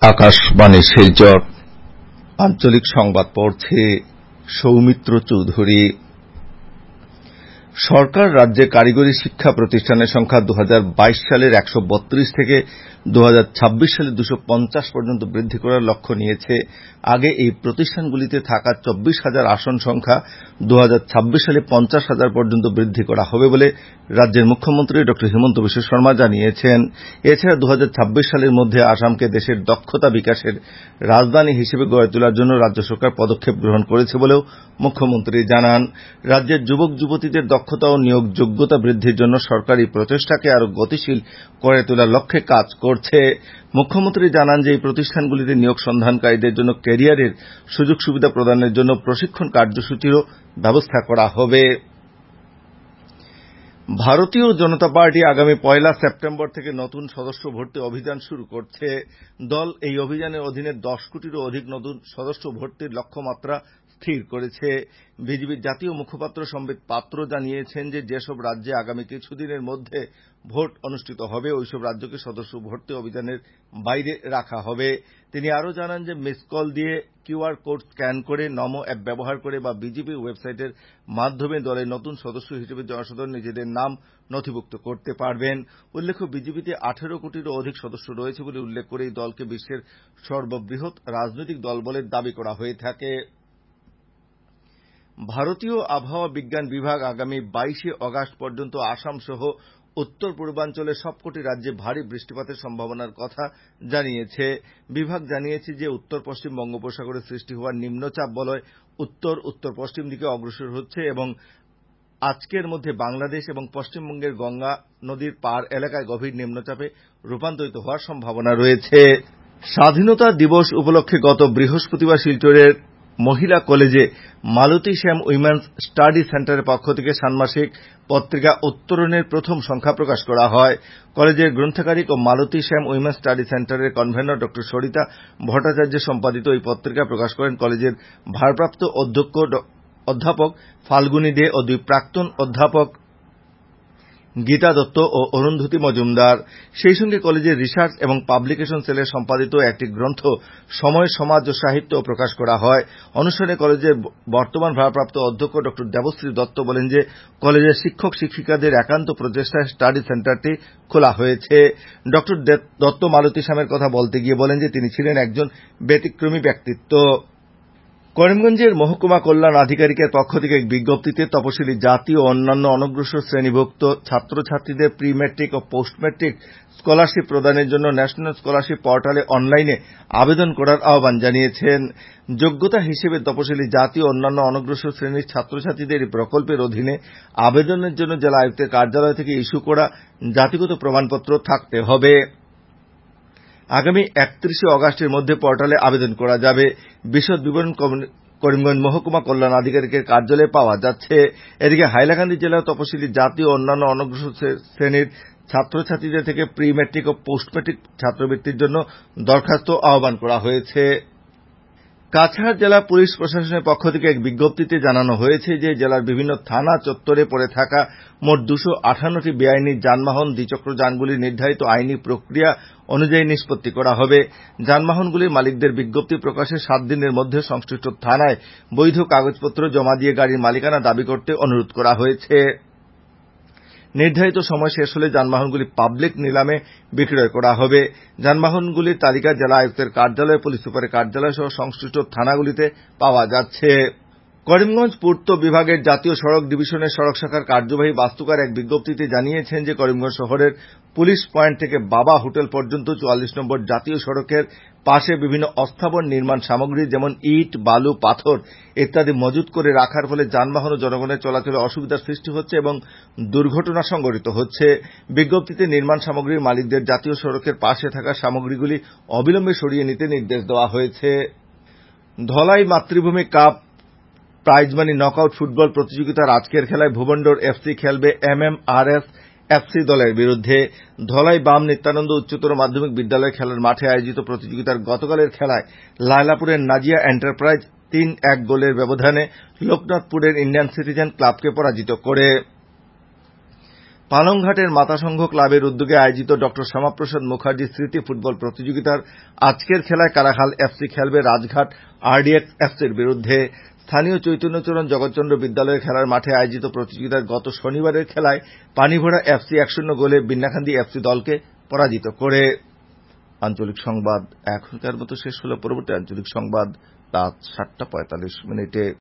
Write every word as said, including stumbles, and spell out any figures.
আকাশবাণী শিলচর আঞ্চলিক সংবাদ পড়ছে সৌমিত্র চৌধুরী। সরকার রাজ্যে কারিগরি শিক্ষা প্রতিষ্ঠানের সংখ্যা দু হাজার বাইশ সালের একশো বত্রিশ থেকে দু হাজার ছাব্বিশ সালে দুশো পঞ্চাশ পর্যন্ত বৃদ্ধি করার লক্ষ্য নিয়েছে। আগে এই প্রতিষ্ঠানগুলিতে থাকা চব্বিশ হাজার আসন সংখ্যা দু হাজার ছাব্বিশ সালে পঞ্চাশ হাজার পর্যন্ত বৃদ্ধি করা হবে বলে রাজ্যের মুখ্যমন্ত্রী ড হিমন্ত বিশ্ব শর্মা জানিয়েছেন। এছাড়া দু হাজার ছাব্বিশ সালের মধ্যে আসামকে দেশের দক্ষতা বিকাশের রাজধানী হিসেবে গড়ে তোলার জন্য রাজ্য সরকার পদক্ষেপ গ্রহণ করেছে বলেও মুখ্যমন্ত্রী জানান। রাজ্যের যুবক যুবতীদের দক্ষতা ও নিয়োগ যোগ্যতা বৃদ্ধির জন্য সরকার এই প্রচেষ্টাকে আরও গতিশীল করে তোলার লক্ষ্যে কাজ করছে। মুখ্যমন্ত্রী জানান যে এই প্রতিষ্ঠানগুলিতে নিয়োগ সন্ধানকারীদের জন্য ক্যারিয়ারের সুযোগ সুবিধা প্রদানের জন্য প্রশিক্ষণ কার্যসূচিরও ব্যবস্থা করা হবে। ভারতীয় জনতা পার্টি আগামী পয়লা সেপ্টেম্বর থেকে নতুন সদস্য ভর্তি অভিযান শুরু করছে। দল এই অভিযানের অধীনে দশ কোটিরও অধিক নতুন সদস্য ভর্তির লক্ষ্যমাত্রা স্থির করেছে। বিজেপির জাতীয় মুখপাত্র সম্বিত পাত্র জানিয়েছেন যে যেসব রাজ্যে আগামী কিছুদিনের মধ্যে ভোট অনুষ্ঠিত হবে ওইসব রাজ্যকে সদস্য ভর্তি অভিযানের বাইরে রাখা হবে। তিনি আরও জানান যে মিস কল দিয়ে কিউআর কোড স্ক্যান করে নমো অ্যাপ ব্যবহার করে বা বিজেপি ওয়েবসাইটের মাধ্যমে দলের নতুন সদস্য হিসেবে জনসাধারণ নিজেদের নাম নথিভুক্ত করতে পারবেন। উল্লেখ্য, বিজেপিতে আঠেরো কোটিরও অধিক সদস্য রয়েছে বলে উল্লেখ করে এই দলকে বিশ্বের সর্ববৃহৎ রাজনৈতিক দল বলে দাবি করা হয়ে থাকে। ভারতীয় আবহাওয়া বিজ্ঞান বিভাগ আগামী বাইশে অগাস্ট পর্যন্ত আসাম সহ উত্তর পূর্বাঞ্চলের সবকটি রাজ্যে ভারী বৃষ্টিপাতের সম্ভাবনার কথা জানিয়েছে। বিভাগ জানিয়েছে যে উত্তর পশ্চিম বঙ্গোপসাগরে সৃষ্টি হওয়া নিম্নচাপ বলয় উত্তর উত্তর পশ্চিম দিকে অগ্রসর হচ্ছে এবং আজকের মধ্যে বাংলাদেশ এবং পশ্চিমবঙ্গের গঙ্গা নদীর পার এলাকায় গভীর নিম্নচাপে রূপান্তরিত হওয়ার সম্ভাবনা রয়েছে। স্বাধীনতা দিবস উপলক্ষে গত বৃহস্পতিবার শিলচরের মহিলা কলেজে মালতী শ্যাম উইমেন্স স্টাডি সেন্টারের পক্ষ থেকে ষান্মাসিক পত্রিকা উত্তরণের প্রথম সংখ্যা প্রকাশ করা হয়। কলেজের গ্রন্থাগারিক ও মালতী শ্যাম উইমেন্স স্টাডি সেন্টারের কনভেনর ড সরিতা ভট্টাচার্য সম্পাদিত এই পত্রিকা প্রকাশ করেন কলেজের ভারপ্রাপ্ত অধ্যক্ষ অধ্যাপক ফাল্গুনী দে ও দুই প্রাক্তন অধ্যাপক গীতা দত্ত ও অরুন্ধতী মজুমদার। সেই সঙ্গে কলেজের রিসার্চ এবং পাবলিকেশন সেলের সম্পাদিত একটি গ্রন্থ সময় সমাজ ও সাহিত্য প্রকাশ করা হয়। অনুষ্ঠানে কলেজের বর্তমান ভারপ্রাপ্ত অধ্যক্ষ ড দেবশ্রী দত্ত বলেন যে কলেজের শিক্ষক শিক্ষিকাদের একান্ত প্রচেষ্টায় স্টাডি সেন্টারটি খোলা হয়েছে। ড দত্ত মালতী শ্যামের কথা বলতে গিয়ে বলেন যে তিনি ছিলেন একজন ব্যতিক্রমী ব্যক্তিত্ব। করিমগঞ্জের মহকুমা কল্যাণ আধিকারিকের পক্ষ থেকে এক বিজ্ঞপ্তিতে তপশিলি জাতি ও অন্যান্য অনগ্রসর শ্রেণীভুক্ত ছাত্রছাত্রীদের প্রি ম্যাট্রিক ও পোস্ট ম্যাট্রিক স্কলারশিপ প্রদানের জন্য ন্যাশনাল স্কলারশিপ পোর্টালে অনলাইনে আবেদন করার আহ্বান জানিয়েছেন। যোগ্যতা হিসেবে তপশিলি জাতি ও অন্যান্য অনগ্রসর শ্রেণীর ছাত্রছাত্রীদের এই প্রকল্পের অধীনে আবেদনের জন্য জেলা আয়ুক্তের কার্যালয় থেকে ইস্যু করা জাতিগত প্রমাণপত্র থাকতে হবে। আগামী একত্রিশে অগাস্টের মধ্যে পোর্টালে আবেদন করা যাবে। বিশদ বিবরণ করিমগঞ্জ মহকুমা কল্যাণ আধিকারিকের কার্যালয়ে পাওয়া যাচ্ছে। এদিকে হাইলাকান্দি জেলার তপশিলি জাতি ও অন্যান্য অনগ্রসর শ্রেণীর ছাত্রছাত্রীদের থেকে প্রি ম্যাট্রিক ও পোস্ট ম্যাট্রিক ছাত্রবৃত্তির জন্য দরখাস্ত আহ্বান করা হয়েছে। কাছাড় জেলা পুলিশ প্রশাসনের পক্ষ থেকে এক বিজ্ঞপ্তিতে জানানো হয়েছে যে জেলার বিভিন্ন থানা চত্বরে পড়ে থাকা মোট দুশো আঠান্নটি বেআইনি যানবাহন দ্বিচক্র যানগুলির নির্ধারিত আইনি প্রক্রিয়া অনুযায়ী নিষ্পত্তি করা হবে। যানবাহনগুলির মালিকদের বিজ্ঞপ্তি প্রকাশের সাত দিনের মধ্যে সংশ্লিষ্ট থানায় বৈধ কাগজপত্র জমা দিয়ে গাড়ির মালিকানা দাবি করতে অনুরোধ করা হয়েছে। নির্ধারিত সময় শেষ হলে যানবাহনগুলি পাবলিক নিলামে বিক্রয় করা হবে। যানবাহনগুলির তালিকা জেলা আয়ুক্তের কার্যালয়, পুলিশ সুপারের কার্যালয় সহ সংশ্লিষ্ট থানাগুলিতে পাওয়া যাচ্ছে। করিমগঞ্জ পূর্ত বিভাগের জাতীয় সড়ক ডিভিশনের সড়ক শাখার কার্যবাহী বাস্তুকার এক বিজ্ঞপ্তিতে জানিয়েছেন যে করিমগঞ্জ শহরের পুলিশ পয়েন্ট থেকে বাবা হোটেল পর্যন্ত চুয়াল্লিশ নম্বর জাতীয় সড়কের পাশে বিভিন্ন অস্থাবর নির্মাণ সামগ্রী যেমন ইট, বালু, পাথর ইত্যাদি মজুত করে রাখার ফলে যানবাহন ও জনগণের চলাচলে অসুবিধার সৃষ্টি হচ্ছে এবং দুর্ঘটনা সংঘটিত হচ্ছে। বিজ্ঞপ্তিতে নির্মাণ সামগ্রীর মালিকদের জাতীয় সড়কের পাশে থাকা সামগ্রীগুলি অবিলম্বে সরিয়ে নিতে নির্দেশ দেওয়া হয়েছে। ধলাই মাতৃভূমি কাপ প্রাইজমানি নকআউট ফুটবল প্রতিযোগিতার আজকের খেলায় ভুবনডোর এফসি খেলবে M M R S FC দলের বিরুদ্ধে। ধলাই বাম নিত্যানন্দ উচ্চতর মাধ্যমিক বিদ্যালয় খেলার মাঠে আয়োজিত প্রতিযোগিতার গতকালের খেলায় লায়লাপুরের নাজিয়া এন্টারপ্রাইজ তিন এক গোলের ব্যবধানে লোকনাথপুরের ইন্ডিয়ান সিটিজেন ক্লাবকে পরাজিত করে। পালংঘাটের মাতাসংঘ ক্লাবের উদ্যোগে আয়োজিত ডক্টর শ্যামাপ্রসাদ মুখার্জি স্মৃতি ফুটবল প্রতিযোগিতার আজকের খেলায় কারাখাল এফসি খেলবে রাজঘাট আরডিএক্স এফসির বিরুদ্ধে। স্থানীয় চৈতন্যচরণ জগৎচন্দ্র বিদ্যালয়ের খেলার মাঠে আয়োজিত প্রতিযোগিতার গত শনিবারের খেলায় পানিভরা এফসি এক শূন্য গোলে বিন্নাখান্দি এফসি দলকে পরাজিত করে। আঞ্চলিক সংবাদ এখনকার মতো শেষ হলো। পরবর্তী আঞ্চলিক সংবাদ রাত সাতটা পঁয়তাল্লিশ মিনিটে।